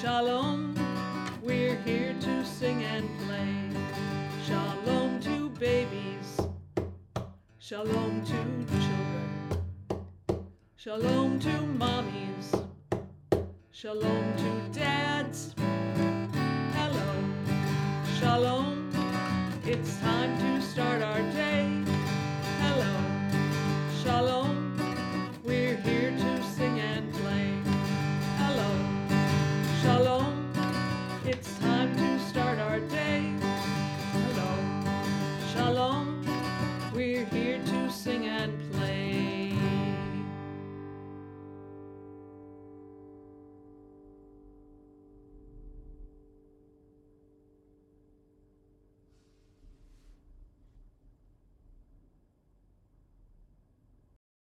Shalom, we're here to sing and play. Shalom to babies, shalom to children, shalom to mommies, shalom to dads. Hello, shalom, it's time to start our